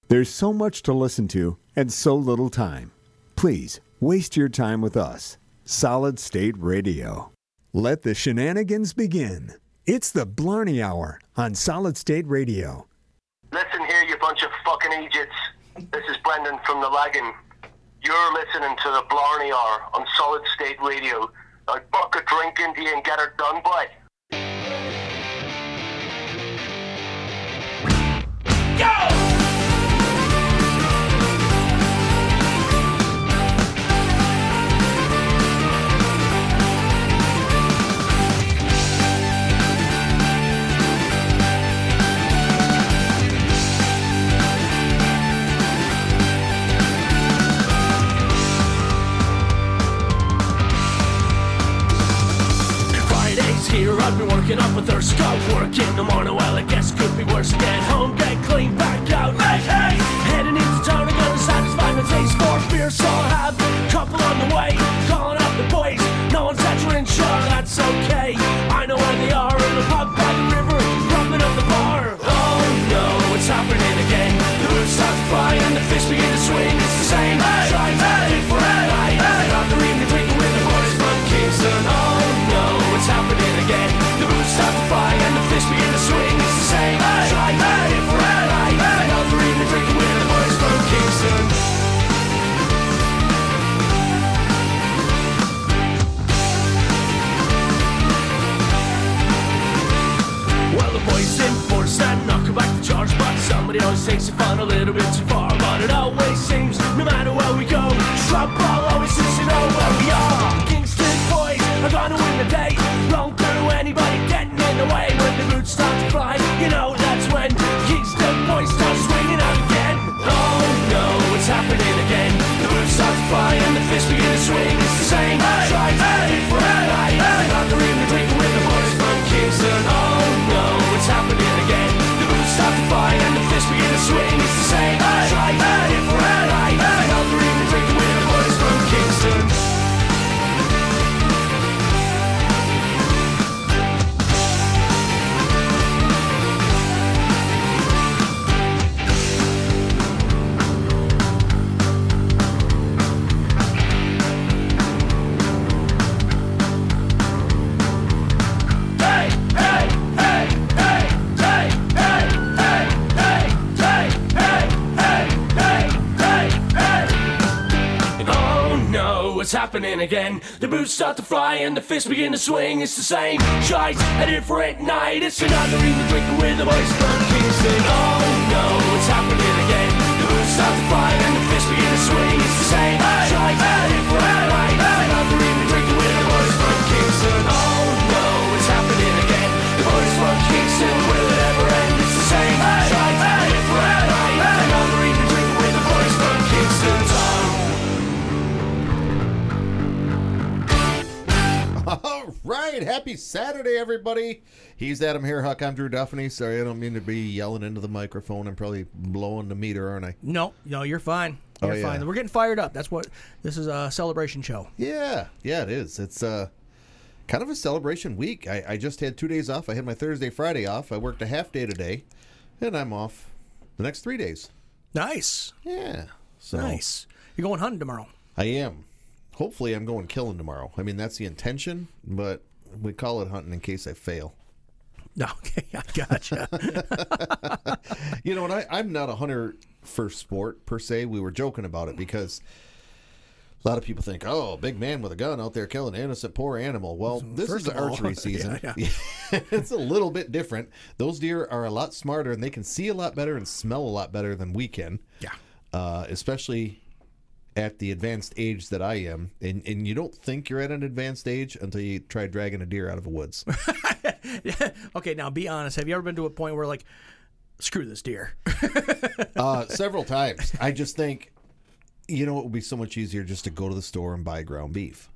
There's so much to listen to and so little time. Please, waste your time with us. Solid State Radio. Let the shenanigans begin. It's the Blarney Hour on Solid State Radio. Listen here, you bunch of fucking idiots. This is Brendan from the Lagan. You're listening to the Blarney Hour on Solid State Radio. Now buck a drink into you and get her done, boy. Go! Here I've been working up with her scope. Work in the morning, well I guess could be worse. Get home, get clean, back out. Hey, hey! Heading into town, I'm gonna satisfy my taste for beer. So I'll have a couple on the way. Calling up the boys, no one's entering, sure that's okay. I know where they are, in the pub by the river, rubbing up the bar. Oh no, it's happening again. The roots start to fly and the fish begin to swing. It's the same, try different night. After evening drinking with the boys from Kingston. Oh no, it's happening again. The roots start to fly and the fish begin to swing. It's the same, try different night. After evening drinking with the boys from Kingston. Well, the boys enforce that knock back the charge, but somebody always takes it fun a little bit too far. But it always seems, no matter where we go, trouble always seems to know where we are. The Kingston boys are gonna win the day. Wrong through anybody getting in the way. When the roots start to fly, you know that's when Kingston boys start swinging out again. Oh no, it's happening again. The roots start to fly and the fish begin to swing. It's the same, try different night. After evening drinking with the boys from Kingston. Oh no, it's happening again. The roots start to fly and the fish begin to swing. It's the same, try different night. After evening drinking with the boys from Kingston. It's happening again. The boots start to fly and the fish begin to swing. It's the same shite, a different night. It's another evening drinking with the boys from Kingston. Oh no, it's happening again. The boots start to fly and the fish begin to swing. It's the same shite, a different night. Another evening drinking with the boys from Kingston. Oh no, it's happening again. The boys from Kingston, will it ever end? It's the same shite, a different night. Another evening drinking with the boys from Kingston. All right, happy Saturday, everybody. He's Adam Hairhuck. I'm Drew Duffany. Sorry, I don't mean to be yelling into the microphone. I'm probably blowing the meter, aren't I? No, you're fine. You're fine. We're getting fired up. That's what this is, a celebration show. Yeah, it is. It's kind of a celebration week. I just had 2 days off. I had my Thursday, Friday off. I worked a half day today, and I'm off the next 3 days. Nice. Yeah. So nice. You're going hunting tomorrow. I am. Hopefully I'm going killing tomorrow. I mean, that's the intention, but we call it hunting in case I fail. Okay, I gotcha. You know, and I'm not a hunter for sport, per se. We were joking about it because a lot of people think, oh, a big man with a gun out there killing an innocent, poor animal. Well, this is the archery season. Yeah. It's a little bit different. Those deer are a lot smarter, and they can see a lot better and smell a lot better than we can. Yeah. Especially at the advanced age that I am, and you don't think you're at an advanced age until you try dragging a deer out of the woods. Okay, now be honest. Have you ever been to a point where, like, screw this deer? Several times. I just think, you know, it would be so much easier just to go to the store and buy ground beef.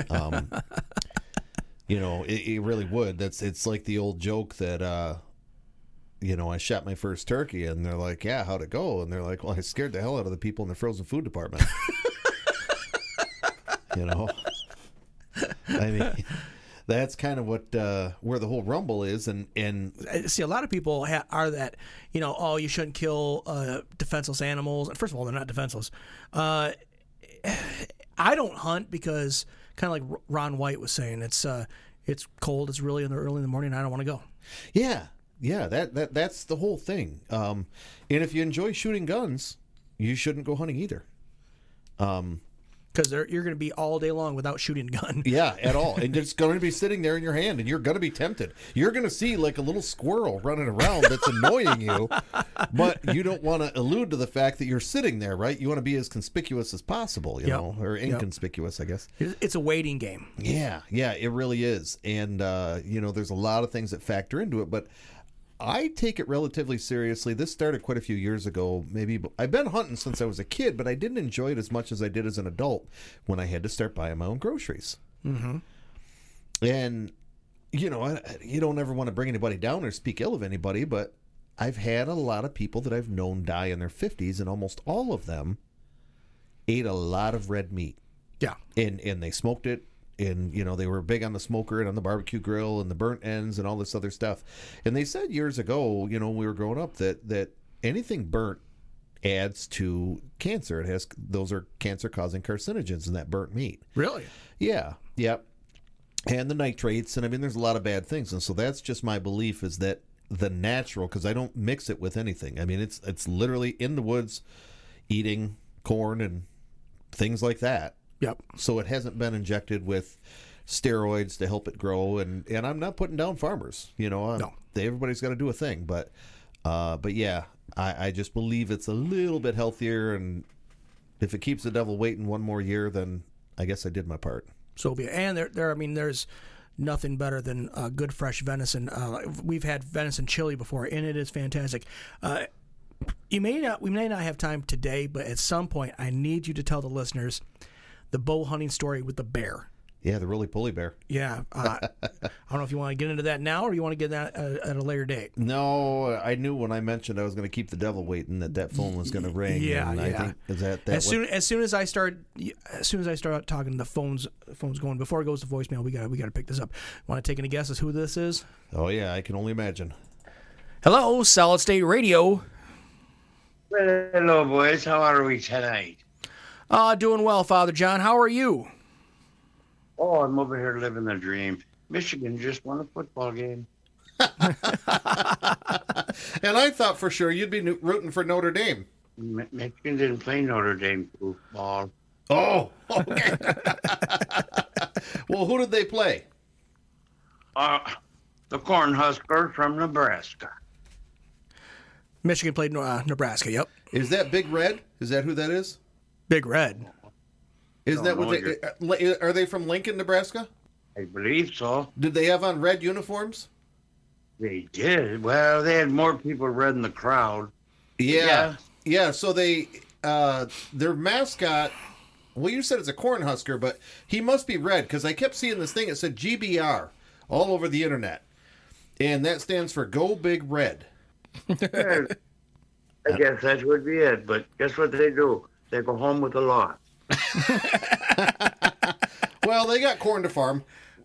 You know, it really would. It's like the old joke that, you know, I shot my first turkey, and they're like, yeah, how'd it go? And they're like, well, I scared the hell out of the people in the frozen food department. You know? I mean, That's kind of what where the whole rumble is, and See, a lot of people are that, oh, you shouldn't kill defenseless animals. And first of all, they're not defenseless. I don't hunt because, kind of like Ron White was saying, it's cold, it's really early in the morning, and I don't want to go. Yeah, that's the whole thing. And if you enjoy shooting guns, you shouldn't go hunting either. Because you're going to be all day long without shooting a gun. Yeah, at all. And it's going to be sitting there in your hand, and you're going to be tempted. You're going to see like a little squirrel running around that's annoying you, but you don't want to allude to the fact that you're sitting there, right? You want to be as conspicuous as possible, you know, or inconspicuous, I guess. It's a waiting game. Yeah, it really is. And, there's a lot of things that factor into it, but I take it relatively seriously. This started quite a few years ago. Maybe I've been hunting since I was a kid, but I didn't enjoy it as much as I did as an adult when I had to start buying my own groceries. Mm-hmm. And, you don't ever want to bring anybody down or speak ill of anybody, but I've had a lot of people that I've known die in their 50s, and almost all of them ate a lot of red meat. Yeah. And they smoked it. And, they were big on the smoker and on the barbecue grill and the burnt ends and all this other stuff. And they said years ago, when we were growing up, that anything burnt adds to cancer. Those are cancer-causing carcinogens in that burnt meat. Really? Yeah. And the nitrates. And, there's a lot of bad things. And so that's just my belief, is that the natural, because I don't mix it with anything. It's literally in the woods eating corn and things like that. Yep. So it hasn't been injected with steroids to help it grow, and I'm not putting down farmers. No. Everybody's got to do a thing, but yeah, I just believe it's a little bit healthier, and if it keeps the devil waiting one more year, then I guess I did my part. So be it. And there's nothing better than good fresh venison. We've had venison chili before, and it is fantastic. We may not have time today, but at some point, I need you to tell the listeners the bow hunting story with the bear. Yeah, the roly-poly bear. Yeah. I don't know if you want to get into that now or you want to get that at a later date. No, I knew when I mentioned I was going to keep the devil waiting that phone was going to ring. Yeah, and I think, is that as soon as I start talking, the phone's going. Before it goes to voicemail, we got to pick this up. Want to take any guesses who this is? Oh yeah, I can only imagine. Hello, Solid State Radio. Well, hello, boys. How are we tonight? Doing well, Father John. How are you? Oh, I'm over here living the dream. Michigan just won a football game. And I thought for sure you'd be rooting for Notre Dame. Michigan didn't play Notre Dame football. Oh, okay. Well, who did they play? The Cornhuskers from Nebraska. Michigan played Nebraska, yep. Is that Big Red? Is that who that is? Big Red. Isn't that what they... Are they from Lincoln, Nebraska? I believe so. Did they have on red uniforms? They did. Well, they had more people red in the crowd. Yeah. So they... their mascot... Well, you said it's a Cornhusker, but he must be red, because I kept seeing this thing. It said GBR all over the internet. And that stands for Go Big Red. I guess that would be it, but guess what they do? They go home with a loss. Well, they got corn to farm.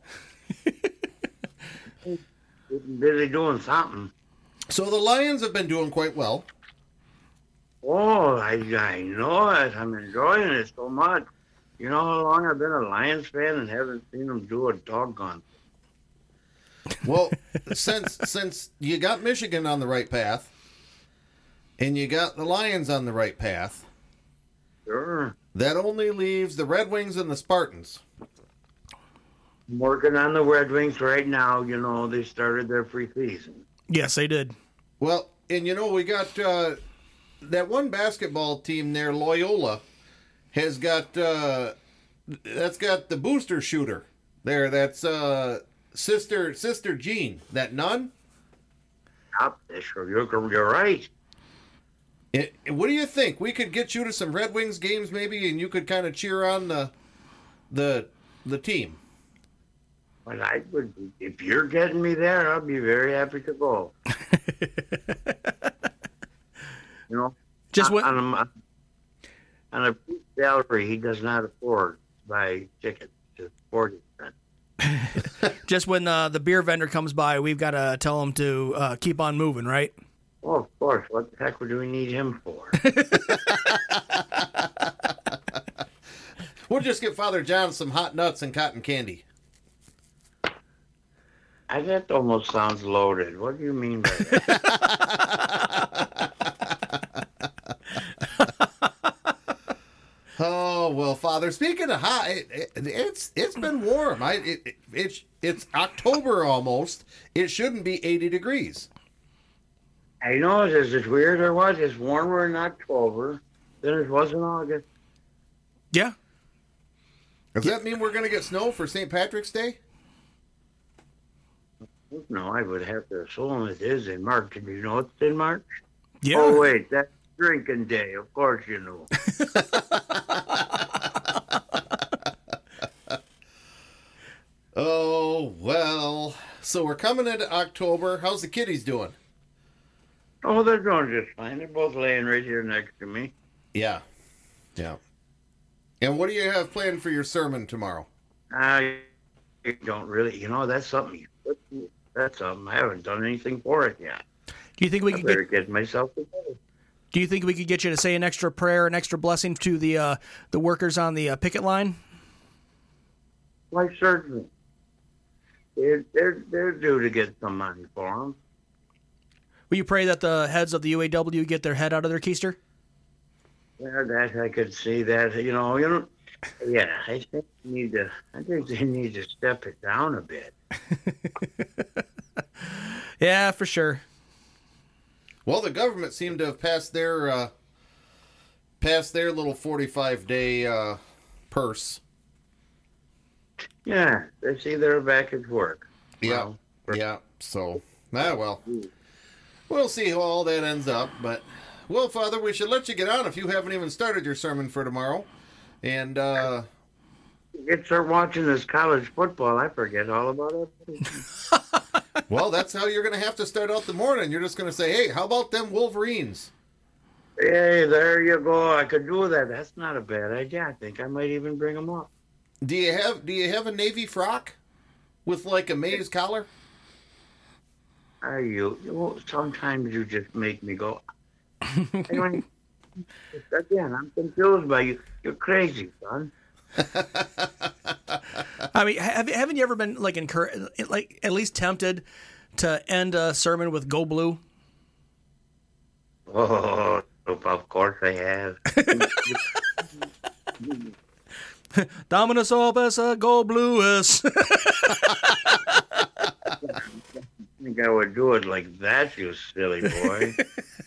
Busy doing something. So the Lions have been doing quite well. Oh, I know it. I'm enjoying it so much. You know how long I've been a Lions fan and haven't seen them do a doggone. Well, since you got Michigan on the right path, and you got the Lions on the right path, sure, that only leaves the Red Wings and the Spartans. I'm working on the Red Wings right now. They started their preseason. Yes, they did. Well, and we got that one basketball team there, Loyola, has got that's got the booster shooter there. That's Sister Jean, that nun. Sure, you're right. What do you think? We could get you to some Red Wings games, maybe, and you could kind of cheer on the team. Well, I would. If you're getting me there, I'll be very happy to go. Just what? On a salary he does not afford to buy tickets to sporting events. Just when the beer vendor comes by, we've got to tell him to keep on moving, right? Oh, of course. What the heck do we need him for? We'll just get Father John some hot nuts and cotton candy. That almost sounds loaded. What do you mean by that? Oh well, Father. Speaking of hot, it's been warm. It's October almost. It shouldn't be 80 degrees. I know it's weird or what? It's warmer in October than it was in August. Yeah. Does that mean we're going to get snow for St. Patrick's Day? No, I would have to assume it is in March. Did you know it's in March? Yeah. Oh, wait, that's drinking day. Of course you know. Oh, well. So we're coming into October. How's the kiddies doing? Oh, they're doing just fine. They're both laying right here next to me. Yeah. Yeah. And what do you have planned for your sermon tomorrow? I don't really, that's something. That's something. I haven't done anything for it yet. Do you think we I could better get myself together. Do you think we could get you to say an extra prayer, an extra blessing to the workers on the picket line? Why, certainly. They're due to get some money for them. Will you pray that the heads of the UAW get their head out of their keister? Yeah, that I could see that. Yeah, I think they need to step it down a bit. Yeah, for sure. Well, the government seemed to have passed their little 45-day purse. Yeah, they see they're back at work. Yeah, yeah. So, well, we'll see how all that ends up. But, well, Father, we should let you get on if you haven't even started your sermon for tomorrow. And Get start watching this college football. I forget all about it. well, that's how you're going to have to start out the morning. You're just going to say, "Hey, how about them Wolverines?" Hey, there you go. I could do that. That's not a bad idea. I think I might even bring them up. Do you have a navy frock with like a maize collar? Are you? Sometimes you just make me go. Anyway, again, I'm confused by you. You're crazy, son. I mean, haven't you ever been like at least tempted to end a sermon with "Go Blue"? Oh, of course I have. Dominus opus, go blues. I think I would do it like that, you silly boy.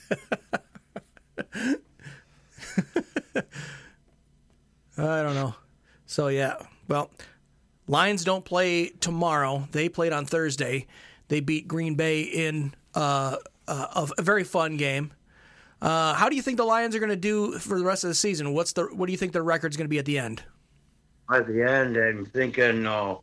I don't know. So, yeah. Well, Lions don't play tomorrow. They played on Thursday. They beat Green Bay in a very fun game. How do you think the Lions are going to do for the rest of the season? What do you think their record's going to be at the end? At the end, I'm thinking,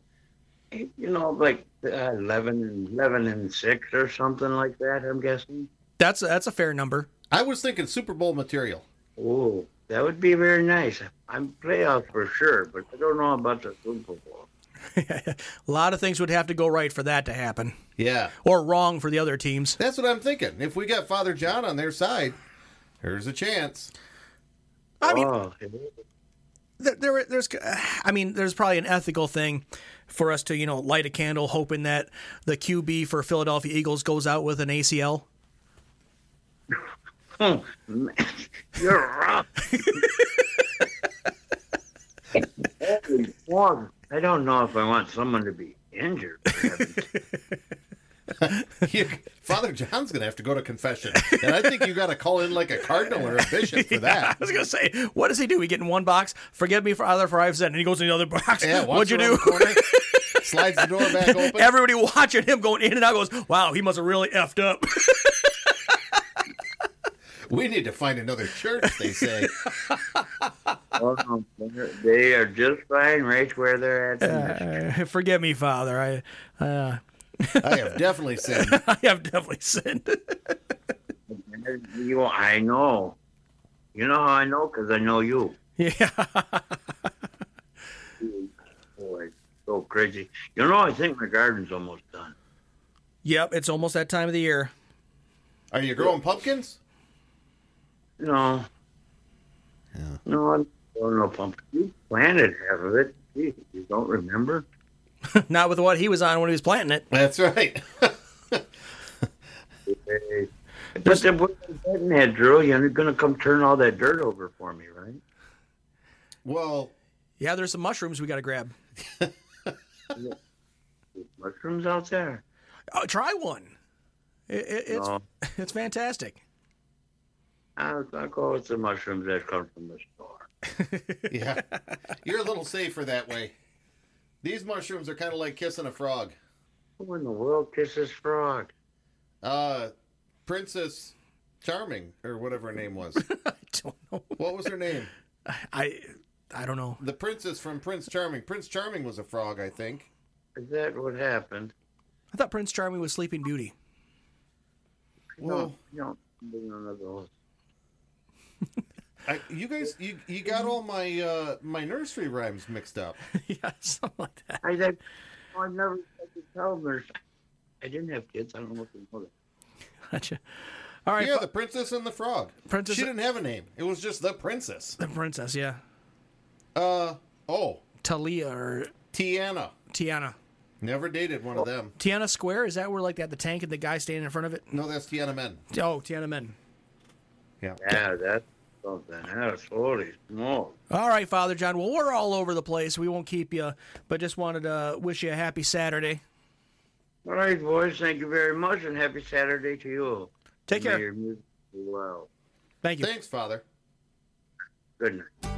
like 11-6 or something like that, I'm guessing. That's a fair number. I was thinking Super Bowl material. Oh, that would be very nice. I'm playoffs for sure, but I don't know about the Super Bowl. A lot of things would have to go right for that to happen. Yeah. Or wrong for the other teams. That's what I'm thinking. If we got Father John on their side, there's a chance. I mean, there's probably an ethical thing for us to, light a candle hoping that the QB for Philadelphia Eagles goes out with an ACL. Oh, man, you're rough. Holy fuck. I don't know if I want someone to be injured. Father John's going to have to go to confession. And I think you got to call in like a cardinal or a bishop for that. I was going to say, what does he do? He get in one box, forgive me for I've said, and he goes in the other box. Yeah, what'd you do? Slides the door back open. Everybody watching him going in and out goes, wow, he must have really effed up. We need to find another church, they say. Oh, they are just fine right where they're at. Forgive me, Father. I have definitely sinned. I have definitely sinned. I know. You know how I know? Because I know you. Yeah. Boy. so crazy. You know, I think my garden's almost done. Yep, it's almost that time of the year. Are you growing pumpkins? No. Yeah. No, I'm growing no pumpkin. You planted half of it. Gee, you don't remember? Not with what he was on when he was planting it. That's right. Hey. But then what I'm getting at, Drew, you're going to come turn all that dirt over for me, right? Well, Yeah, there's some mushrooms we got to grab. There's mushrooms out there. Try one. It's No. it's fantastic. I'll go with the mushrooms that come from the store. yeah. You're a little safer that way. These mushrooms are kind of like kissing a frog. Who in the world kisses frog? Princess Charming, or whatever her name was. I don't know. What was her name? I don't know. The princess from Prince Charming. Prince Charming was a frog, I think. Is that what happened? I thought Prince Charming was Sleeping Beauty. Well, No, none of those. you guys, you got all my my nursery rhymes mixed up. Yeah, something like that. I've never had to tell them. I didn't have kids. I don't know if they know that. Gotcha. All right. Yeah, the princess and the frog. Princess- She didn't have a name. It was just the princess. The princess, yeah. Talia or Tiana. Never dated one of them. Tiana Square? Is that where like they have the tank and the guy standing in front of it? No, that's Tiananmen. Oh, Tiananmen. Yeah. Yeah, that's something else. Holy smoke. All right, Father John. Well, we're all over the place. We won't keep you, but just wanted to wish you a happy Saturday. All right, boys. Thank you very much, and happy Saturday to you. Take May care. your music be well. Thank you. Thanks, Father. Good night.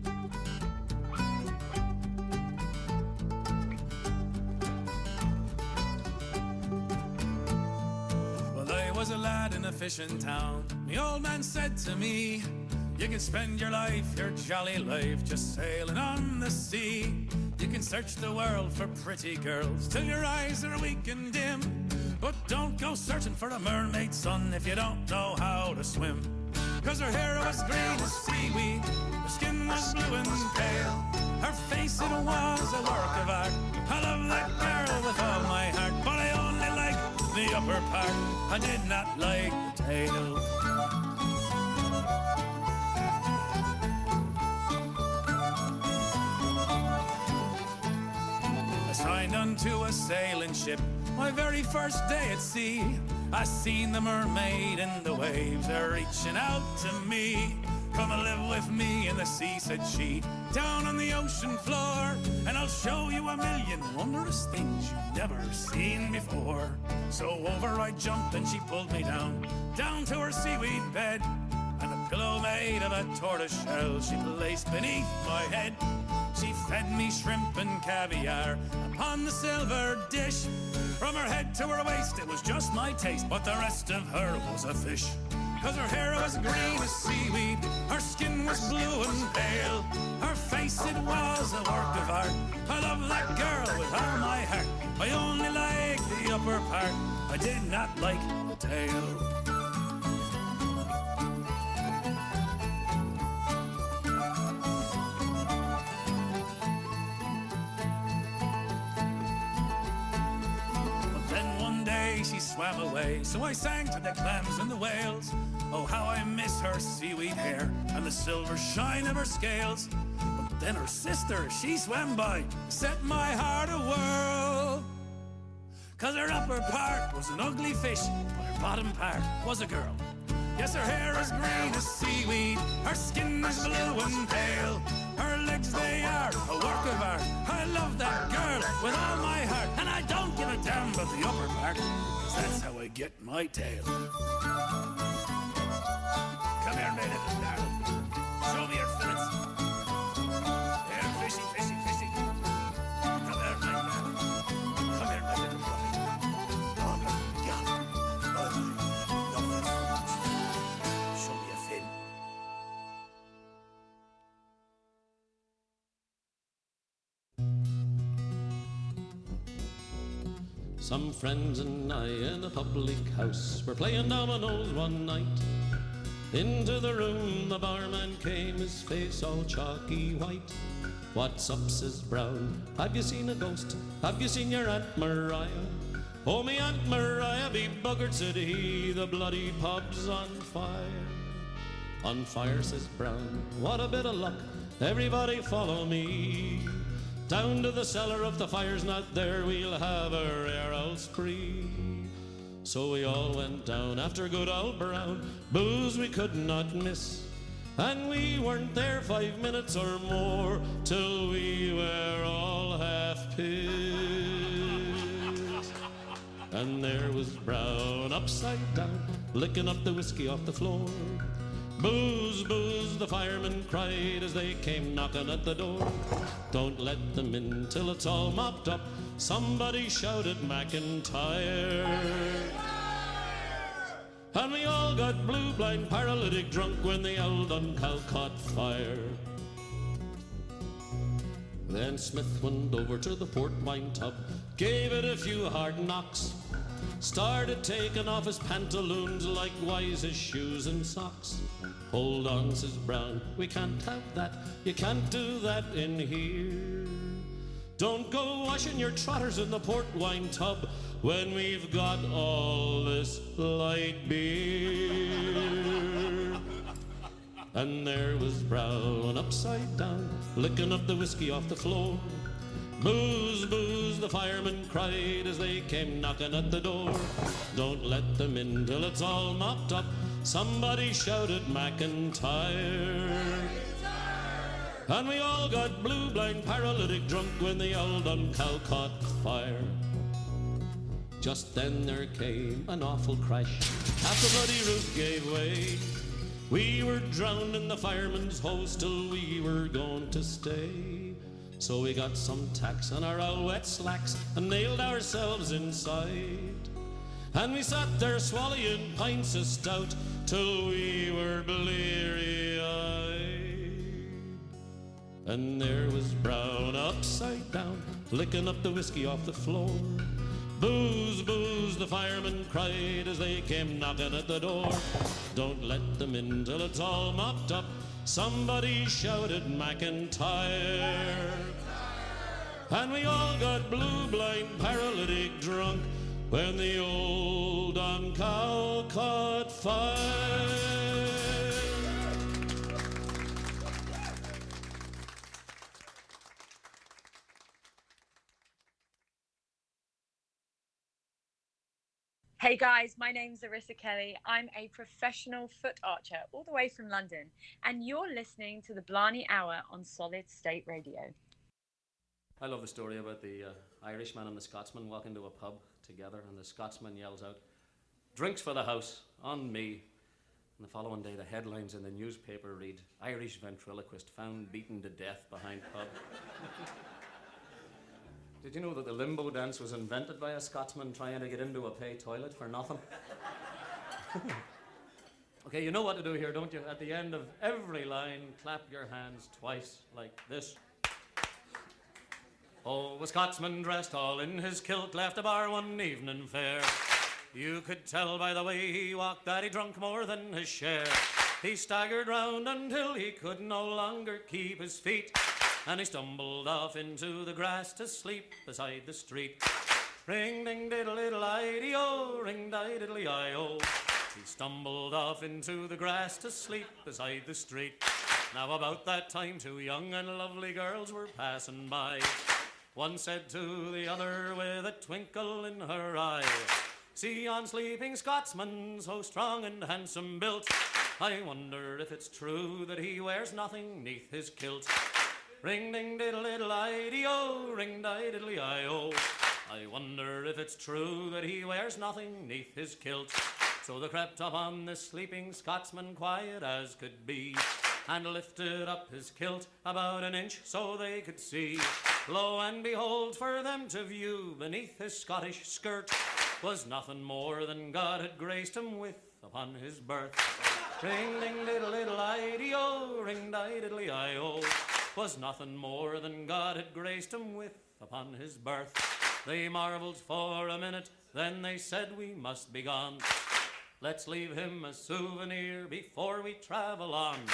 Well, I was a lad in a fishing town. The old man said to me, you can spend your life, your jolly life, just sailing on the sea. You can search the world for pretty girls till your eyes are weak and dim. But don't go searching for a mermaid, son, if you don't know how to swim. 'Cause her hair was green as seaweed, her skin was blue and pale. Her face, it was a work of art. I love that girl with all my heart, but I only liked the upper part. I did not like the tail. Signed onto a sailing ship, my very first day at sea. I seen the mermaid in the waves, her reaching out to me. Come and live with me in the sea, said she, down on the ocean floor. And I'll show you a million wondrous things you've never seen before. So over I jumped and she pulled me down to her seaweed bed. And a pillow made of a tortoise shell she placed beneath my head. She fed me shrimp and caviar upon the silver dish. From her head to her waist it was just my taste, but the rest of her was a fish. 'Cause her hair was green as seaweed, her skin was blue and pale. Her face, it was a work of art. I love that girl with all my heart. I only liked the upper part, I did not like the tail. She swam away, so I sang to the clams and the whales. Oh, how I miss her seaweed hair and the silver shine of her scales. But then her sister, she swam by, set my heart a-whirl. 'Cause her upper part was an ugly fish, but her bottom part was a girl. Yes, her hair is green as seaweed, her skin is blue and pale. Her legs, they are a work of art. I love that girl with all my heart, and I don't give a damn about the upper part, 'cause that's how I get my tail. Come here, maiden, darling. Show me your fillets. There, fishy, fishy, fishy. Come here, my darling. Come here, my little brother. Oh, my God. Oh, love this. Show me a fin. Some friends and I in a public house were playing dominoes one night. Into the room the barman came, his face all chalky white. What's up, says Brown? Have you seen a ghost? Have you seen your Aunt Mariah? Oh, me Aunt Mariah be buggered, said he, the bloody pub's on fire. On fire, says Brown, what a bit of luck, everybody follow me. Down to the cellar, if the fire's not there, we'll have a rare old spree. So we all went down after good old Brown, booze we could not miss. And we weren't there 5 minutes or more till we were all half pissed. And there was Brown upside down, licking up the whiskey off the floor. Booze, booze, the firemen cried as they came knocking at the door. Don't let them in till it's all mopped up, somebody shouted McIntyre. And we all got blue, blind, paralytic drunk when the old Duncal caught fire. Then Smith went over to the port wine tub, gave it a few hard knocks, started taking off his pantaloons, likewise his shoes and socks. Hold on, says Brown, we can't have that, you can't do that in here. Don't go washing your trotters in the port wine tub when we've got all this light beer. And there was Brown upside down, licking up the whiskey off the floor. Booze, booze, the firemen cried as they came knocking at the door. Don't let them in till it's all mopped up, somebody shouted McIntyre. And we all got blue, blind, paralytic drunk when the old Duncal caught fire. Just then there came an awful crash, half the bloody roof gave way. We were drowned in the fireman's hose till we were going to stay. So we got some tacks on our old wet slacks and nailed ourselves inside. And we sat there swallowing pints of stout till we were bleary-eyed. And there was Brown upside down, licking up the whiskey off the floor. Booze, booze, the firemen cried as they came knocking at the door. Don't let them in till it's all mopped up, somebody shouted McIntyre. And we all got blue, blind, paralytic drunk when the old Duncal caught fire. Hey guys, my name's Arissa Kelly. I'm a professional foot archer all the way from London, and you're listening to the Blarney Hour on Solid State Radio. I love the story about the Irishman and the Scotsman walk into a pub together, and the Scotsman yells out, "Drinks for the house, on me." And the following day, the headlines in the newspaper read, "Irish ventriloquist found beaten to death behind pub." Did you know that the limbo dance was invented by a Scotsman trying to get into a pay toilet for nothing? Okay, you know what to do here, don't you? At the end of every line, clap your hands twice like this. Oh, a Scotsman dressed all in his kilt left a bar one evening fair. You could tell by the way he walked that he drunk more than his share. He staggered round until he could no longer keep his feet, and he stumbled off into the grass to sleep beside the street. Ring ding diddle diddle I-D-O, ring di diddly I-O. He stumbled off into the grass to sleep beside the street. Now about that time 2 young and lovely girls were passing by. One said to the other with a twinkle in her eye, "See yon sleeping Scotsman, so strong and handsome built. I wonder if it's true that he wears nothing neath his kilt." Ring ding diddle diddle I-D-O, ring di diddly I-O. I wonder if it's true that he wears nothing neath his kilt. So they crept up on the sleeping Scotsman quiet as could be, and lifted up his kilt about an inch so they could see. Lo and behold, for them to view, beneath his Scottish skirt was nothing more than God had graced him with upon his birth. Ring ding diddle diddle I-D-O, ring di diddly I-O. Was nothing more than God had graced him with upon his birth. They marvelled for a minute, then they said, "We must be gone. Let's leave him a souvenir before we travel on."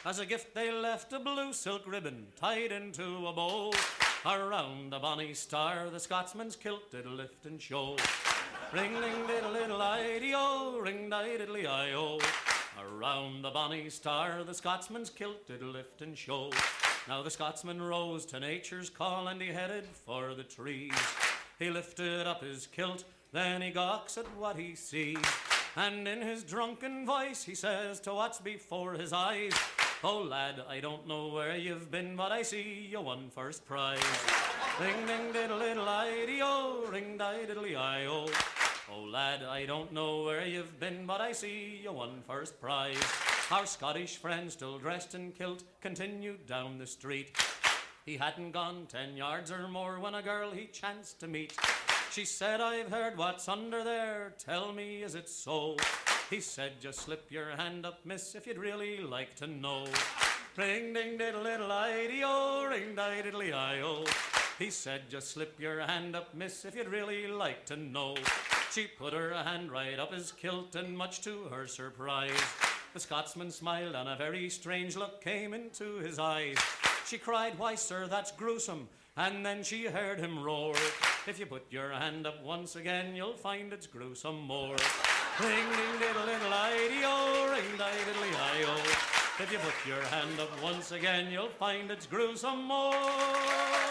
As a gift they left a blue silk ribbon tied into a bow. Around the bonny star the Scotsman's kilt did lift and show. Ring-ding-diddle-diddle-I-dee-o, ring-diddle-I-o. Around the bonny star the Scotsman's kilt did lift and show. Now the Scotsman rose to nature's call and he headed for the trees. He lifted up his kilt, then he gawks at what he sees. And in his drunken voice he says to what's before his eyes, "Oh lad, I don't know where you've been, but I see you won first prize." Ring-ding-diddle-diddle-I-dee-o, ring-diddle-I-o. Oh lad, I don't know where you've been, but I see you won first prize. Our Scottish friend, still dressed in kilt, continued down the street. He hadn't gone 10 yards or more when a girl he chanced to meet. She said, "I've heard what's under there, tell me, is it so?" He said, "Just slip your hand up, miss, if you'd really like to know." Ring-ding-diddle-diddle-I-dee-o, ring-diddle-I-o. He said, "Just slip your hand up, miss, if you'd really like to know." She put her hand right up his kilt, and much to her surprise, the Scotsman smiled and a very strange look came into his eyes. She cried, "Why, sir, that's gruesome," and then she heard him roar, "If you put your hand up once again, you'll find it's gruesome more." Ring-ding-diddle-diddle-I-dee-o, ring-diddle-I-o. If you put your hand up once again, you'll find it's gruesome more.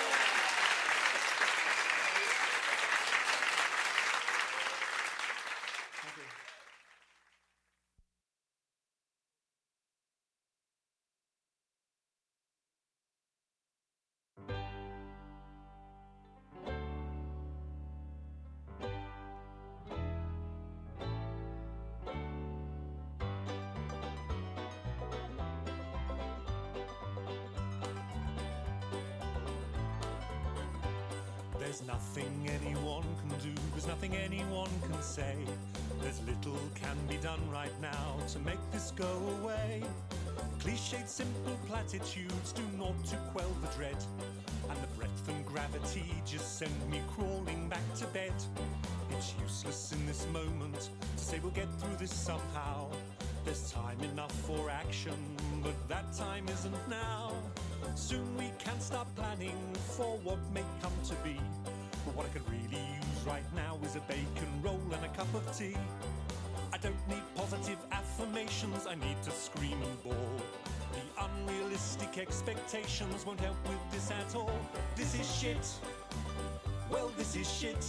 There's nothing anyone can do, there's nothing anyone can say. There's little can be done right now to make this go away. Cliched simple platitudes do naught to quell the dread, and the breadth and gravity just send me crawling back to bed. It's useless in this moment to say we'll get through this somehow. There's time enough for action, but that time isn't now. Soon we can start planning for what may come to be. But what I could really use right now is a bacon roll and a cup of tea. I don't need positive affirmations, I need to scream and bawl. The unrealistic expectations won't help with this at all. This is shit. Well, this is shit.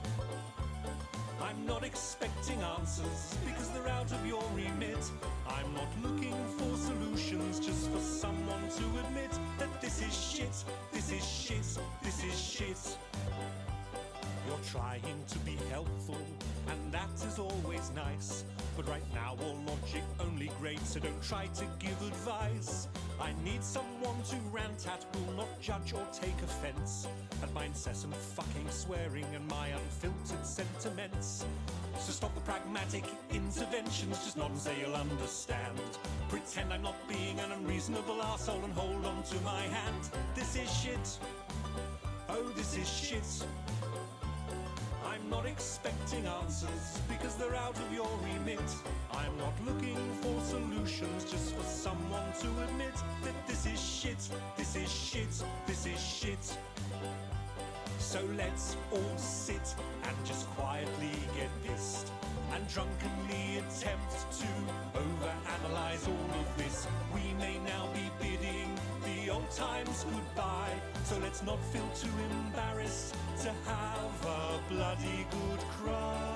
I'm not expecting answers because they're out of your remit. I'm not looking for solutions, just for someone to admit that this is shit, this is shit, this is shit. You're trying to be helpful, and that is always nice. But right now all logic only grates, so don't try to give advice. I need someone to rant at who'll not judge or take offence at my incessant fucking swearing and my unfiltered sentiments. So stop the pragmatic interventions, just nod and say you'll understand. Pretend I'm not being an unreasonable arsehole and hold on to my hand. This is shit. Oh, this is shit. I'm not expecting answers because they're out of your remit. I'm not looking for solutions, just for someone to admit that this is shit, this is shit, this is shit. So let's all sit and just quietly get pissed and drunkenly attempt to overanalyze all of this. We may now be bidding the old times goodbye, so let's not feel too embarrassed to have a bloody good cry.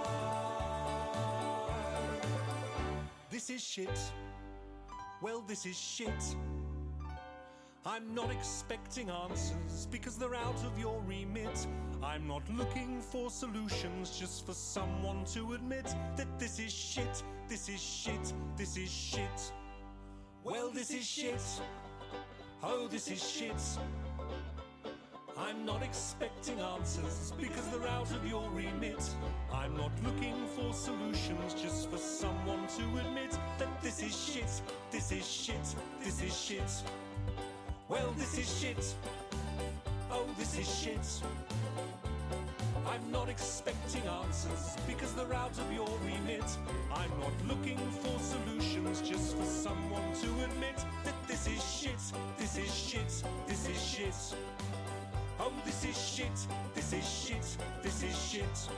This is shit. Well, this is shit. I'm not expecting answers because they're out of your remit. I'm not looking for solutions, just for someone to admit that this is shit, this is shit, this is shit. Well, this is shit. Oh, this is shit. I'm not expecting answers because they're out of your remit. I'm not looking for solutions, just for someone to admit that this is shit, this is shit, this is shit. Well, this is shit. Oh, this is shit. I'm not expecting answers because they're out of your remit. I'm not looking for solutions, just for someone to admit that this is shit, this is shit, this is shit. Oh, this is shit, this is shit, this is shit.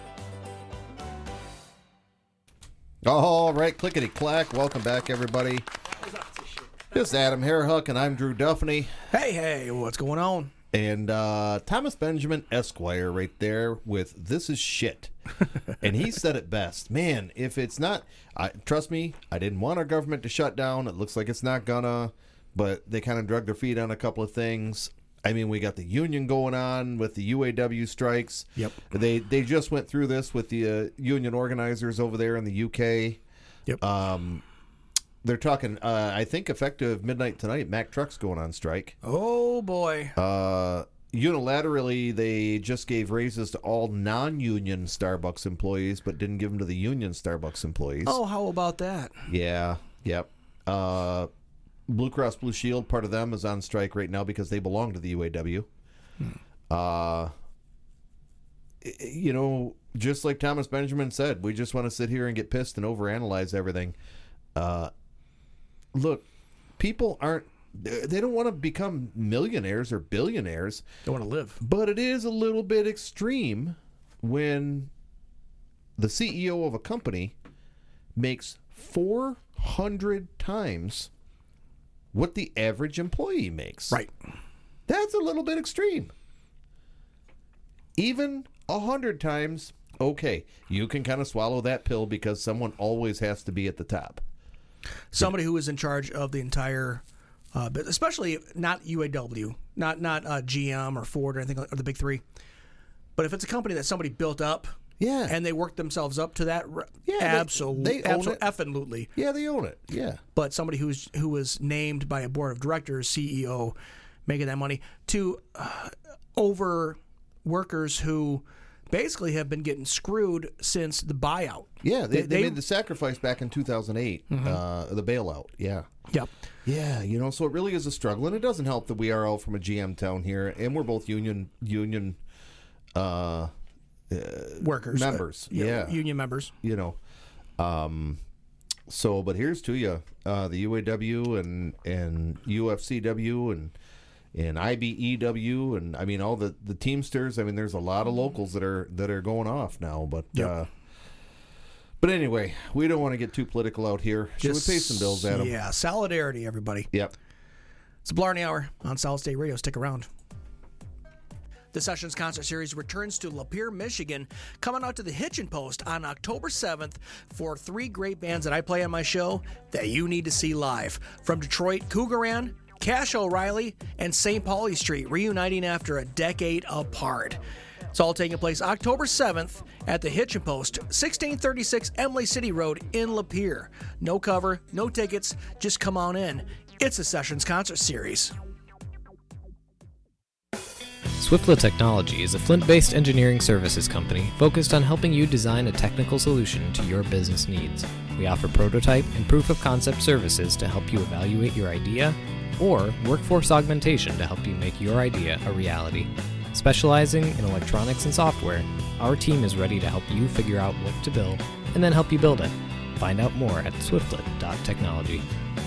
All right, clickety-clack. Welcome back, everybody. This is Adam Hairhuck, and I'm Drew Duffney. Hey, what's going on? And Thomas Benjamin Esquire right there with "This is shit," and he said it best. Man, if it's not, trust me, I didn't want our government to shut down. It looks like it's not gonna, but they kind of drug their feet on a couple of things. I mean, we got the union going on with the UAW strikes. Yep. They just went through this with the union organizers over there in the UK. Yep. They're talking, I think, effective midnight tonight, Mack Truck's going on strike. Oh, boy. Unilaterally, they just gave raises to all non-union Starbucks employees, but didn't give them to the union Starbucks employees. Oh, how about that? Yeah, yep. Blue Cross Blue Shield, part of them, is on strike right now because they belong to the UAW. You know, just like Thomas Benjamin said, we just want to sit here and get pissed and overanalyze everything. Look, people they don't want to become millionaires or billionaires. They want to live. But it is a little bit extreme when the CEO of a company makes 400 times what the average employee makes. Right. That's a little bit extreme. Even 100 times, okay, you can kind of swallow that pill because someone always has to be at the top. Somebody who is in charge of the entire, especially not UAW, not GM or Ford or anything like, or the big three, but if it's a company that somebody built up, yeah, and they worked themselves up to that, yeah, absolutely, they own it. Absolutely, yeah, they own it, yeah. But somebody who was named by a board of directors, CEO, making that money to over workers who basically have been getting screwed since the buyout. Yeah, they made the sacrifice back in 2008, the bailout. Yeah. Yep. Yeah, you know, so it really is a struggle, and it doesn't help that we are all from a GM town here, and we're both union workers, members. Yeah, union members. You know, so but here's to you, the UAW and UFCW and IBEW and I mean all the Teamsters. I mean, there's a lot of locals that are going off now, but but anyway, we don't want to get too political out here. Should we pay some bills, Adam? Yeah, solidarity, everybody. Yep. It's the Blarney Hour on Solid State Radio. Stick around. The Sessions Concert Series returns to Lapeer, Michigan, coming out to the Hitchin' Post on October 7th for 3 great bands that I play on my show that you need to see live. From Detroit, Cougaran, Cash O'Reilly, and St. Pauli Street, reuniting after a decade apart. It's all taking place October 7th at the Hitchin' Post, 1636 Emily City Road in Lapeer. No cover, no tickets, just come on in. It's a Sessions Concert Series. Swiftlet Technology is a Flint-based engineering services company focused on helping you design a technical solution to your business needs. We offer prototype and proof of concept services to help you evaluate your idea, or workforce augmentation to help you make your idea a reality. Specializing in electronics and software, our team is ready to help you figure out what to build and then help you build it. Find out more at swiftlet.technology.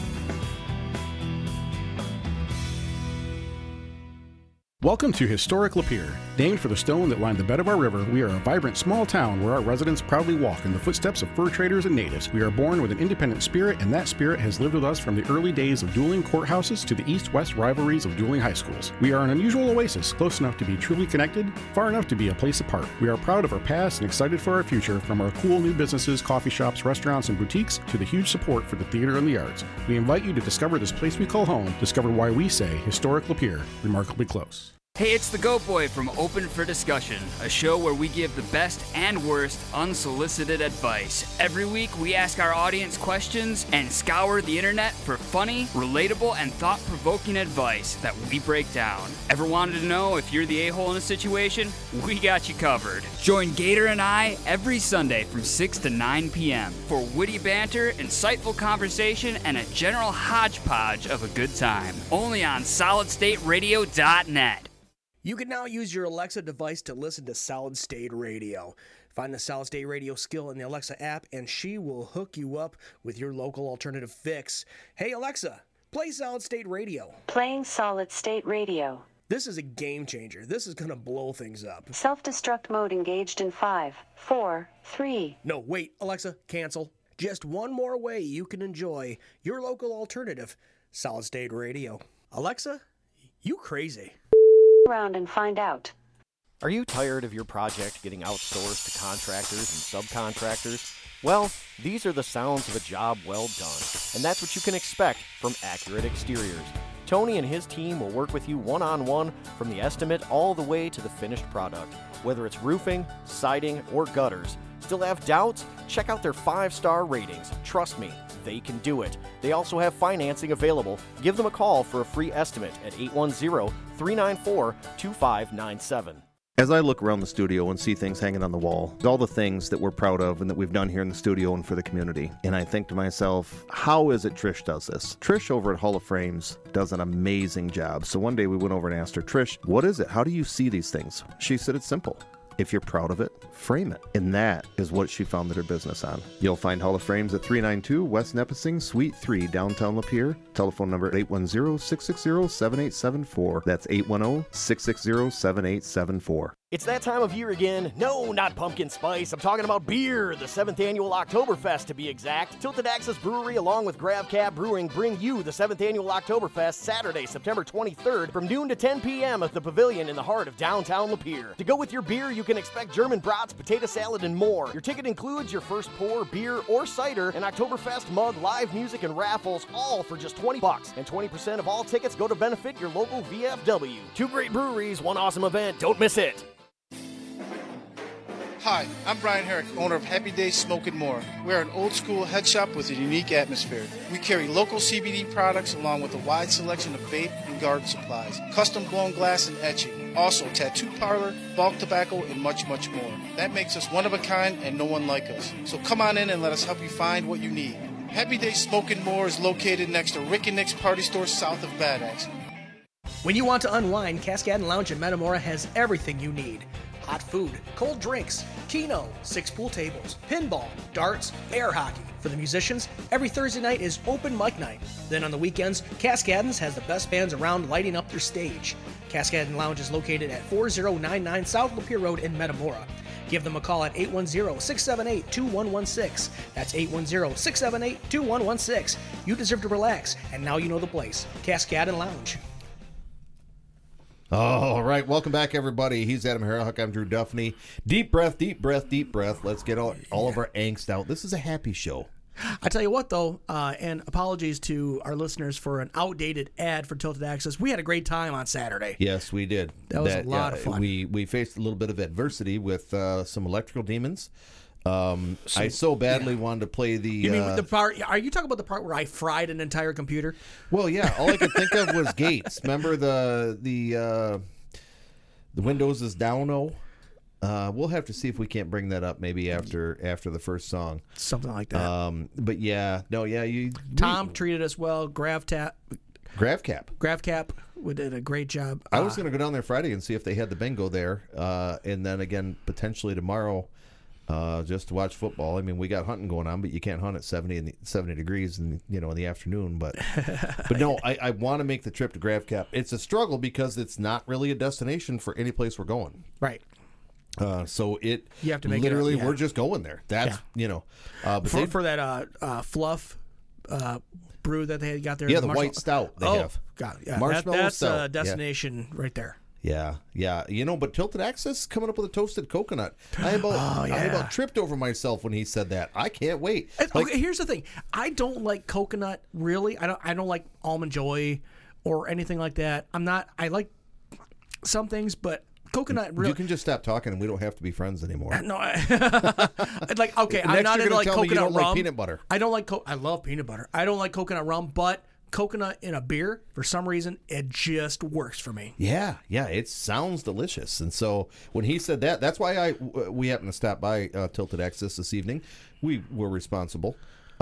Welcome to Historic Lapeer. Named for the stone that lined the bed of our river, we are a vibrant small town where our residents proudly walk in the footsteps of fur traders and natives. We are born with an independent spirit, and that spirit has lived with us from the early days of dueling courthouses to the east-west rivalries of dueling high schools. We are an unusual oasis, close enough to be truly connected, far enough to be a place apart. We are proud of our past and excited for our future, from our cool new businesses, coffee shops, restaurants, and boutiques, to the huge support for the theater and the arts. We invite you to discover this place we call home, discover why we say Historic Lapeer, remarkably close. Hey, it's the Goat Boy from Open for Discussion, a show where we give the best and worst unsolicited advice. Every week, we ask our audience questions and scour the internet for funny, relatable, and thought-provoking advice that we break down. Ever wanted to know if you're the a-hole in a situation? We got you covered. Join Gator and I every Sunday from 6 to 9 p.m. for witty banter, insightful conversation, and a general hodgepodge of a good time. Only on SolidStateRadio.net. You can now use your Alexa device to listen to Solid State Radio. Find the Solid State Radio skill in the Alexa app, and she will hook you up with your local alternative fix. Hey, Alexa, play Solid State Radio. Playing Solid State Radio. This is a game changer. This is going to blow things up. Self-destruct mode engaged in 5, 4, 3. No, wait, Alexa, cancel. Just one more way you can enjoy your local alternative, Solid State Radio. Alexa, you crazy. Around and find out. Are you tired of your project getting outsourced to contractors and subcontractors? Well, these are the sounds of a job well done, and that's what you can expect from Accurate Exteriors. Tony and his team will work with you one-on-one from the estimate all the way to the finished product. Whether it's roofing, siding, or gutters. Still have doubts? Check out their 5-star ratings. Trust me, they can do it. They also have financing available. Give them a call for a free estimate at 810-394-2597. As I look around the studio and see things hanging on the wall, all the things that we're proud of and that we've done here in the studio and for the community, and I think to myself, how is it Trish does this? Trish over at Hall of Frames does an amazing job. So one day we went over and asked her, Trish, what is it? How do you see these things? She said it's simple. If you're proud of it, frame it. And that is what she founded her business on. You'll find Hall of Frames at 392 West Nipissing, Suite 3, downtown Lapeer. Telephone number 810-660-7874. That's 810-660-7874. It's that time of year again. No, not pumpkin spice. I'm talking about beer. The 7th annual Oktoberfest, to be exact. Tilted Axis Brewery along with GravCab Brewing bring you the 7th annual Oktoberfest Saturday, September 23rd from noon to 10 p.m. at the Pavilion in the heart of downtown Lapeer. To go with your beer, you can expect German brats, potato salad, and more. Your ticket includes your first pour, beer, or cider, an Oktoberfest mug, live music, and raffles, all for just $20. And 20% of all tickets go to benefit your local VFW. 2 great breweries, 1 awesome event. Don't miss it. Hi, I'm Brian Herrick, owner of Happy Days Smoke and More. We're an old-school head shop with a unique atmosphere. We carry local CBD products along with a wide selection of vape and garden supplies, custom-blown glass and etching, also tattoo parlor, bulk tobacco, and much, much more. That makes us one of a kind and no one like us. So come on in and let us help you find what you need. Happy Days Smoke and More is located next to Rick and Nick's Party Store south of Bad Axe. When you want to unwind, Cascadon Lounge in Metamora has everything you need. Hot food, cold drinks, keno, 6 pool tables, pinball, darts, air hockey. For the musicians, every Thursday night is open mic night. Then on the weekends, Cascadon's has the best bands around lighting up their stage. Cascadon Lounge is located at 4099 South Lapeer Road in Metamora. Give them a call at 810-678-2116. That's 810-678-2116. You deserve to relax, and now you know the place. Cascadon Lounge. All right, welcome back, everybody. He's Adam Harrelhuck. I'm Drew Duffney. Deep breath, deep breath, deep breath. Let's get all of our angst out. This is a happy show. I tell you what, though, and apologies to our listeners for an outdated ad for Tilted Access. We had a great time on Saturday. Yes, we did. That was a lot of fun. We faced a little bit of adversity with some electrical demons. I so badly wanted to play the... You mean the part? Are you talking about the part where I fried an entire computer? Well, yeah. All I could think of was Gates. Remember the Windows is down-o? We'll have to see if we can't bring that up maybe after the first song. Something like that. But yeah, no, yeah. Tom treated us well. GravCap did a great job. I was going to go down there Friday and see if they had the bingo there, and then again potentially tomorrow. Just to watch football. I mean, we got hunting going on, but you can't hunt at 70 degrees in the afternoon. But no, I want to make the trip to GravCap. It's a struggle because it's not really a destination for any place we're going. Right. So you have to make literally we're just going there. That's but for that fluff brew that they got there. Yeah, the white stout they have. God, yeah, marshmallow that's stout. A destination right there. Yeah. But Tilted Access coming up with a toasted coconut. I about tripped over myself when he said that. I can't wait. Okay, here's the thing. I don't like coconut really. I don't like Almond Joy or anything like that. I like some things, but coconut really. You can just stop talking and we don't have to be friends anymore. No, I'm not into like coconut rum. Like peanut butter. I don't like. I love peanut butter. I don't like coconut rum, but coconut in a beer, for some reason, it just works for me. Yeah, it sounds delicious. And so when he said that, that's why we happened to stop by Tilted Access this evening. We were responsible.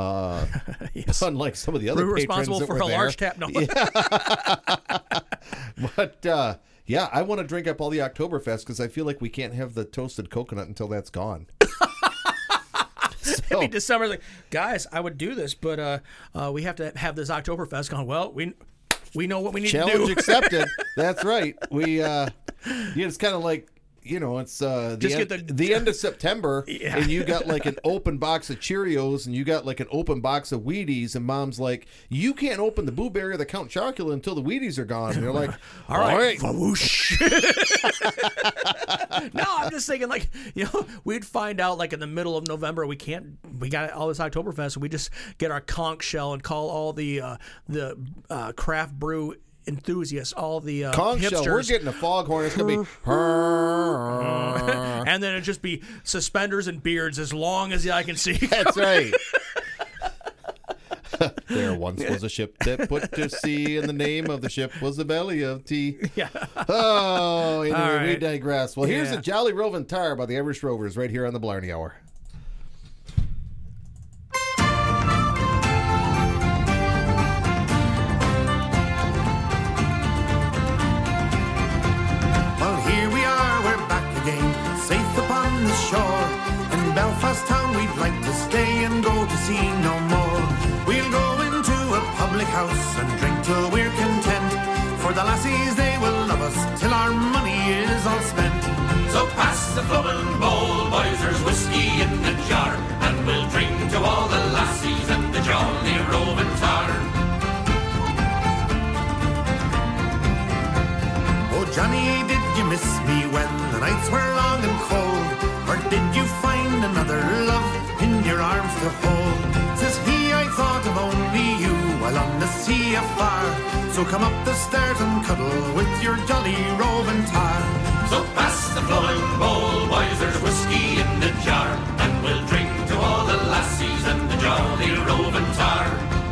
Yes. Unlike some of the other patrons responsible that for were a there. large tap. No. But Yeah, I want to drink up all the Oktoberfest because I feel like we can't have the toasted coconut until that's gone. Maybe December, like, guys, I would do this, but we have to have this Oktoberfest gone. Well, we know what we need to do. Challenge accepted. That's right. It's kind of like, it's the end of September, and you got like an open box of Cheerios, and you got like an open box of Wheaties, and Mom's like, you can't open the Blueberry or the Count Chocula until the Wheaties are gone. And you're like, all right. Whoosh. No, I'm just thinking, like, we'd find out like in the middle of November we got all this Oktoberfest, and we just get our conch shell and call all the craft brew enthusiasts, all the conch hipsters. Shell, we're getting a foghorn. It's gonna be and then it'd just be suspenders and beards as long as the eye can see. That's right. There once was a ship that put to sea, and the name of the ship was the Belly of Tea. Yeah. Oh, anyway, right. We digress. Well, here's a Jolly Roving Tar by the Irish Rovers right here on the Blarney Hour. Belfast town we'd like to stay and go to see no more. We'll go into a public house and drink till we're content. For the lassies they will love us till our money is all spent. So pass the flowing bowl, boys, there's whiskey in the jar, and we'll drink to all the lassies and the Jolly Roving Tar. Oh Johnny, did you miss me when the nights were long and cold? Or did you find another love in your arms to hold? Says he, I thought of only you while on the sea afar. So come up the stairs and cuddle with your Jolly Roving Tar. So pass the flowing bowl, boys, there's whiskey in the jar, and we'll drink to all the lassies and the Jolly Roving Tar.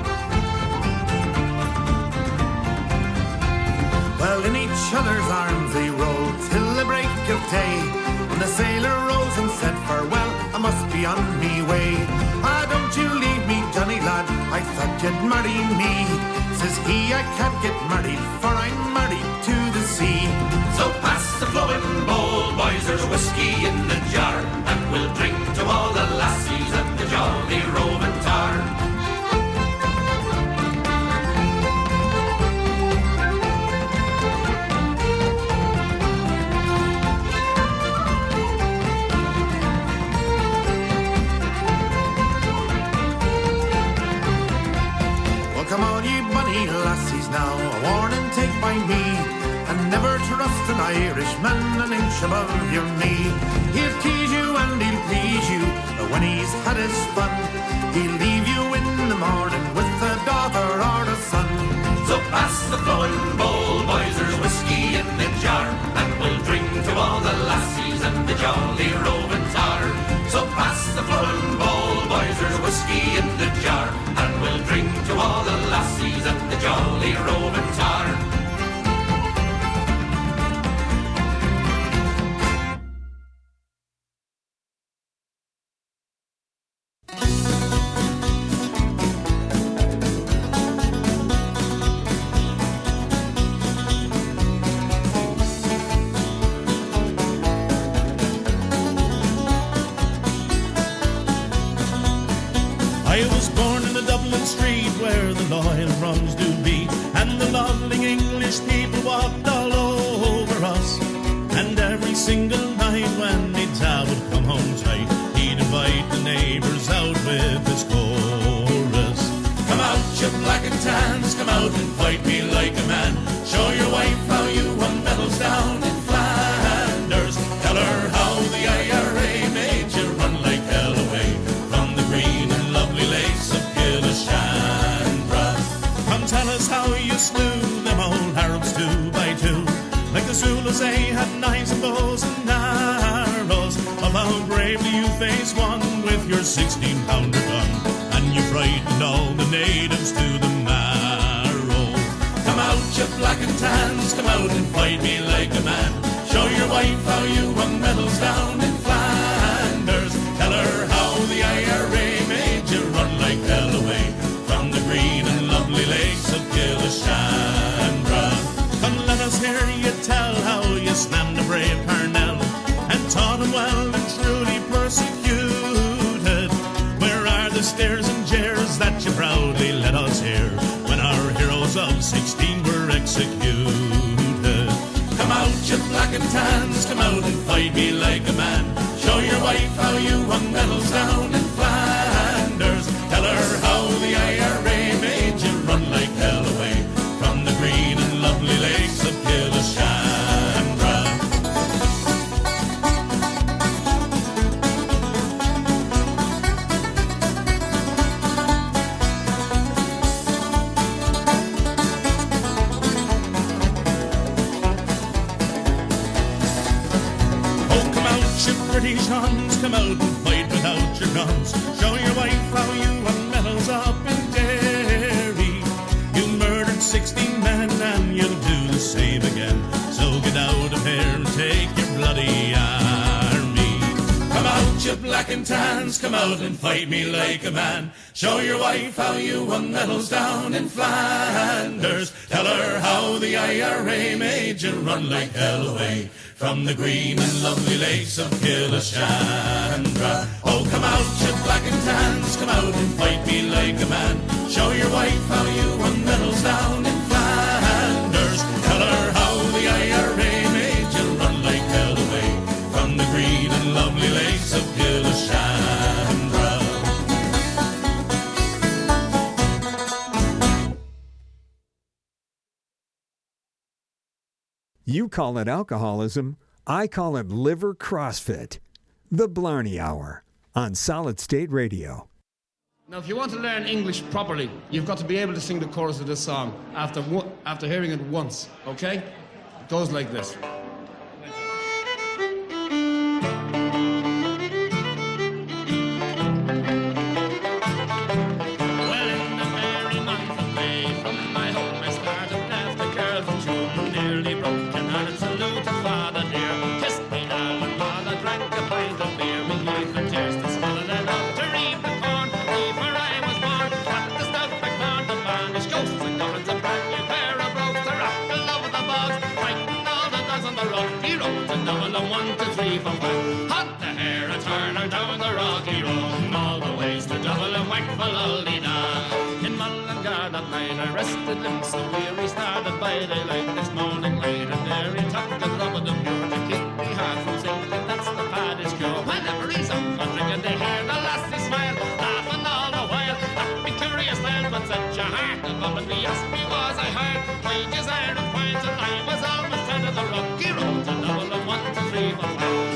Well, in each other's arms they rolled till the break of day. When the sailor rose and said farewell, I must be on me way. Ah, don't you leave me, Johnny lad, I thought you'd marry me. Says he, I can't get married, for I'm married to the sea. So pass the flowing bowl, boys, there's whiskey in the jar, and we'll drink to all the lassies and the Jolly Roving Tar. Come on, ye bonny lassies now, a warning take by me, and never trust an Irishman an inch above your knee. He'll tease you and he'll please you, but when he's had his fun, he'll leave you in the morning with a daughter or a son. So pass the flowing bowl, boys, there's whiskey in the jar, and we'll drink to all the lassies and the Jolly Roving Tar. So pass the flowing bowl, boys, there's whiskey in the jar, and we'll drink to all the lassies and the Jolly Roving Tar. I was born in a Dublin street where the loyal wrongs do be, and the lovely English people walked all over us. And every single night when the dad would come home tight, he'd invite the neighbours out with his chorus. Come out, you black and tans, come out and fight me like a man. Show your wife how you won medals down in Flanders. Tell her how the IRA made you run like hell away from the green and lovely lakes of Gillishandra. Come tell us how you slew them old Arabs 2 by 2, like the Zulus, they had knives and bows and arrows. Of how bravely you faced one with your 16-pounder gun, and you frightened all the natives to the marrow. Come out, you black and tans, come out and fight me like a man. Show your wife how you won medals down in Flanders. Tell her how the IRA made you run like hell away from the green and lovely lakes of Gillishandra. Come let us hear you tell how and tans, come out and fight me like a man. Show your wife how you won medals down in Flanders. Tell her how the IRA made you run like hell away from the green and lovely lakes of Killashandra. British Huns, come out and fight without your guns. Show your wife how you won medals up in Derry. You murdered 16 men and you'll do the same again. So get out of here and take your bloody army. Come out, you black and tans, come out and fight me like a man. Show your wife how you won medals down in Flanders. Tell her how the IRA made you run like hell away from the green and lovely lakes of Killashandra. Oh, come out, you black and tans, come out and fight me like a man. Show your wife how you won medals down in Flanders. Tell her how the IRA made you run like hell away from the green and lovely lakes of Killashandra. You call it alcoholism, I call it liver CrossFit. The Blarney Hour on Solid State Radio. Now, if you want to learn English properly, you've got to be able to sing the chorus of this song after hearing it once, okay? It goes like this. Hunt the hare, a turner down the rocky road, all the ways to Double and Wackfallalina. In Mullingar that night I rested limbs so weary, started by daylight this morning late, and there he took a drop of the pure to keep me heart from sinking. That's the paddy's cure. Whenever he's up for drinking, they hear the lassie smile, laughing all the while. Happy curious then, but such a heart above me asked me was I heard wages are required, and I was almost head of the rocky road to Double and 1, 2, 3, 4, 5.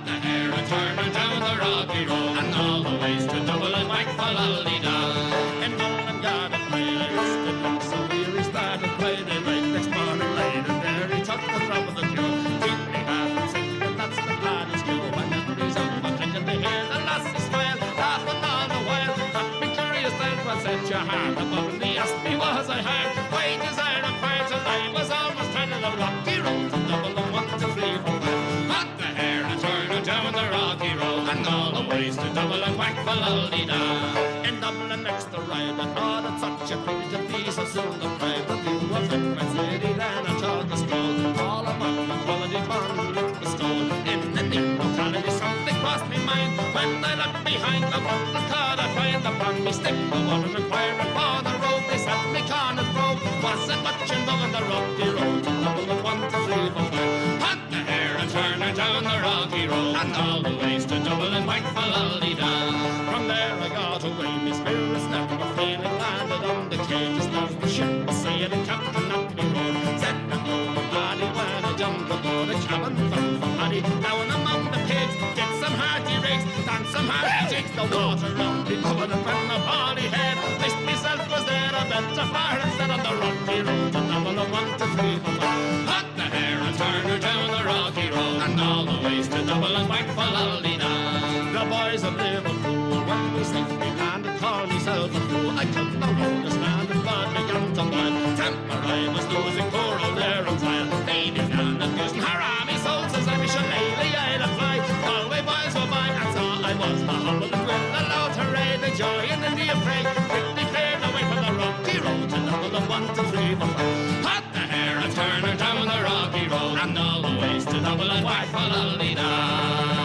Turning down the rocky road and all the ways to Double and Wackfallalina. In Mullingar at night I rested up so weary, started by daylight next morning late, and there he took the drop of the cure. Keep me half and sick, and that's the paddy's cure. Whenever he's up for drinking, they hear the lassie smile, laughing all the while. Happy curious then, what set your heart above me? Asked me was I heard wages are required, and I was almost turning the rocky road to Double and 1, 2, 3, 4, 5. Hot the hare and turning down the rocky road and all the ways to Double and Wackfallalina. In Dublin next to ride, I thought it such a pity to be so soon deprived of you of it. My city then I took a stroll, all among the quality bond with the stone. In the neat locality something crossed me mind, when I left behind the bundle card I find upon me stick the water inquiring for the road. They said me Corners Road wasn't much involved in the rocky road to Double and 1, 2, 3, 4, 5. Hot the hare and turner down the rocky road and all the ways to Double and Wackfallalina. From there I got away, my spirits never feeling, landed on the cages as the ship was sailing. Captain Knockley Road said to go my body when I jumped aboard a cabin from Paddy. Down among the pigs, get some hearty rigs, dance some hearty jigs. The water round the oven and when the party head, wished myself was there a better far instead of the rocky road to Double and 1, 2, 3, 4, 5. Hot the hare and turner down the rocky road and all the ways to Double and Wackfallalina. The boys of Liverpool, when we sneaked me landed, called myself a fool. I took the road to stand and blood began to boil. Temper I was losing poor old Aaron's while. Lady Flan and Goose and Harami souls as I wish a lady I'd a fly. Galway boys were by and saw I was the humble and will allowed to raid the joy and in the affray. Quickly cleared away from the rocky road to Double and 1, 2, 3, 4, 5. Hot the hare and turner down the rocky road and all the ways to Double and Wackfallalina.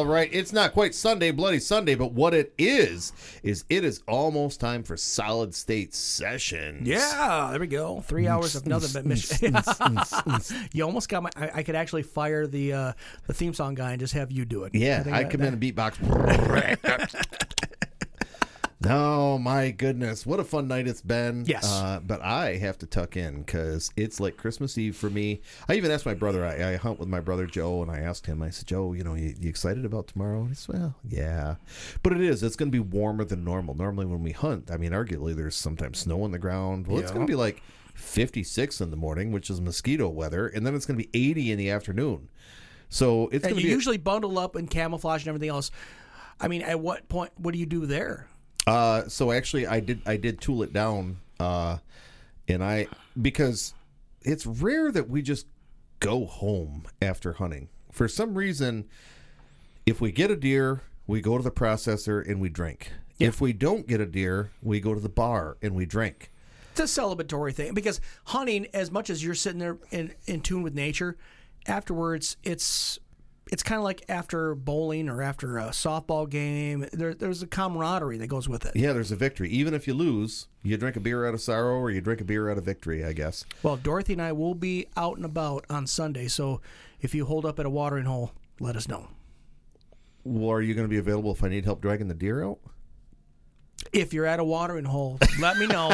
right. It's not quite Sunday, Bloody Sunday, but what it is it is almost time for Solid State Sessions. Yeah, there we go. 3 hours of nothing but mission. You almost got my. I could actually fire the theme song guy and just have you do it. Yeah, I come in and beatbox. No, my goodness. What a fun night it's been. Yes. But I have to tuck in because it's like Christmas Eve for me. I even asked my brother. I hunt with my brother Joe, and I asked him, I said, Joe, you excited about tomorrow? And he said, well, yeah. But it is. It's going to be warmer than normal. Normally when we hunt, I mean, arguably there's sometimes snow on the ground. Well, it's going to be like 56 in the morning, which is mosquito weather, and then it's going to be 80 in the afternoon. So it's going to be... You usually bundle up in camouflage and everything else. I mean, at what point, what do you do there? So actually I did tool it down, because it's rare that we just go home after hunting. For some reason, if we get a deer, we go to the processor and we drink. Yeah. If we don't get a deer, we go to the bar and we drink. It's a celebratory thing because hunting, as much as you're sitting there in tune with nature, afterwards it's kind of like after bowling or after a softball game. There's a camaraderie that goes with it. Yeah, there's a victory. Even if you lose, you drink a beer out of sorrow or you drink a beer out of victory, I guess. Well, Dorothy and I will be out and about on Sunday, so if you hold up at a watering hole, let us know. Well, are you going to be available if I need help dragging the deer out? If you're at a watering hole, let me know.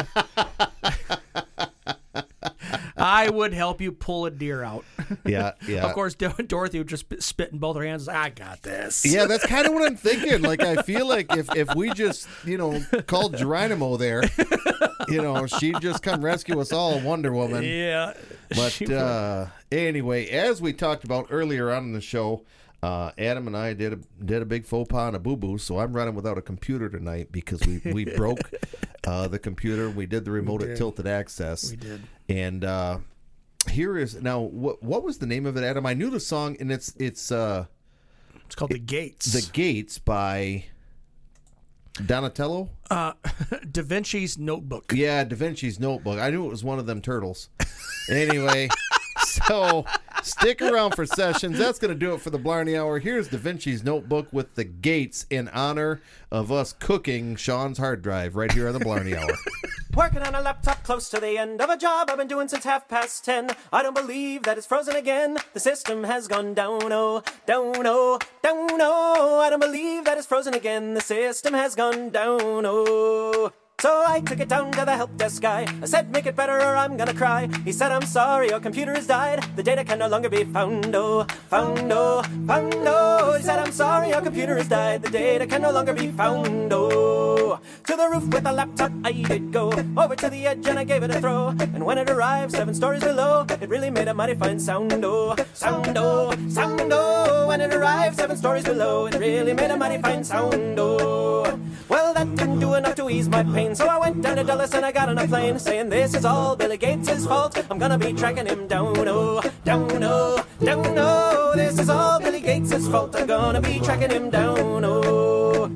I would help you pull a deer out. Yeah. Of course, Dorothy would just spit in both her hands. I got this. Yeah, that's kind of what I'm thinking. Like, I feel like if we just, called Geronimo there, she'd just come rescue us all, Wonder Woman. Yeah. But anyway, as we talked about earlier on in the show, Adam and I did a big faux pas on a boo-boo, so I'm running without a computer tonight because we broke the computer. We did the remote at Tilted Access. We did. And here is now what was the name of it, Adam? I knew the song, and it's called The Gates. The Gates by Donatello. Da Vinci's Notebook. Yeah, Da Vinci's Notebook. I knew it was one of them turtles. Anyway, so stick around for Sessions. That's going to do it for the Blarney Hour. Here's Da Vinci's Notebook with The Gates in honor of us cooking Sean's hard drive right here on the Blarney Hour. Working on a laptop close to the end of a job I've been doing since 10:30. I don't believe that it's frozen again. The system has gone down, oh, down, oh, down, oh. I don't believe that it's frozen again. The system has gone down, oh. So I took it down to the help desk guy. I said, make it better or I'm gonna cry. He said, I'm sorry, your computer has died. The data can no longer be found, oh, found, oh, found, oh. He said, I'm sorry, your computer has died. The data can no longer be found, oh. To the roof with the laptop I did go. Over to the edge and I gave it a throw. And when it arrived 7 stories below, it really made a mighty fine sound, oh, sound, oh, sound, oh. When it arrived 7 stories below, it really made a mighty fine sound, oh. Well, that didn't do enough to ease my pain, so I went down to Dulles and I got on a plane, saying this is all Billy Gates' fault. I'm gonna be tracking him down, oh, down, oh, down, oh. This is all Billy Gates' fault. I'm gonna be tracking him down, oh.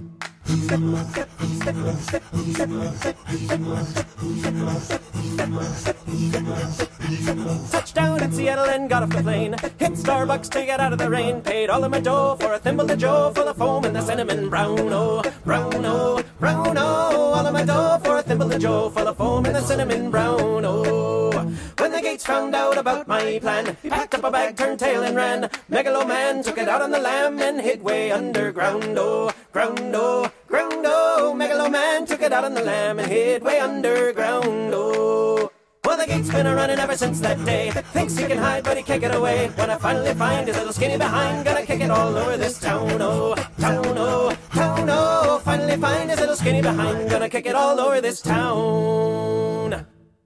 Touchdown in Seattle and got off the plane. Hit Starbucks to get out of the rain. Paid all of my dough for a thimble of Joe, full of foam and the cinnamon brown, oh, brown, oh, brown, oh. All of my dough for a thimble of Joe, full of foam and the cinnamon brown, oh. When the Gates found out about my plan, he packed up a bag, turned tail and ran. Megaloman took it out on the lam and hid way underground, oh, ground, oh, ground, oh. Megaloman took it out on the lam and hid way underground, oh. Well, the Gate's been a-running ever since that day. Thinks he can hide, but he can't get away. When I finally find his little skinny behind, gonna kick it all over this town, oh, town, oh, town, oh. Finally find his little skinny behind, gonna kick it all over this town.